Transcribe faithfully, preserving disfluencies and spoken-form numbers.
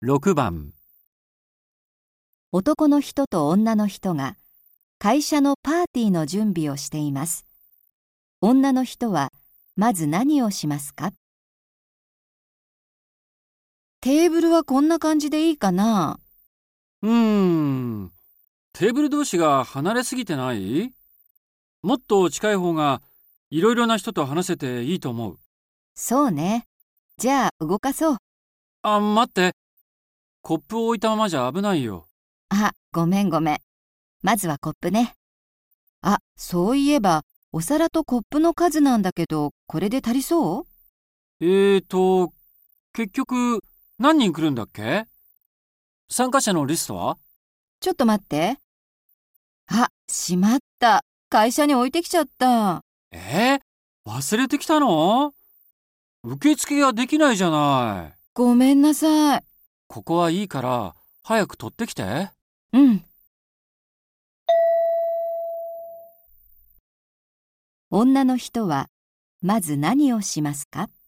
ろくばん。 男の人と女の人が会社のパーティーの準備をしています。女の人はまず何をしますか？テーブルはこんな感じでいいかな？ うーん。テーブル同士が離れすぎてない？もっと近い方がいろいろな人と話せていいと思う。 そうね。じゃあ動かそう。 あ、待って。コップを置いたままじゃ危ないよ。 あ、ごめんごめん。まずはコップね。あ、そういえばお皿とコップの数なんだけど、これで足りそう？ えーと、結局何人来るんだっけ？参加者のリストは？ ちょっと待って。あ、しまった。会社に置いてきちゃった。 えー、忘れてきたの？受付ができないじゃない。 ごめんなさい。 ここはいいから早く取ってきて。 うん。女の人はまず何をしますか？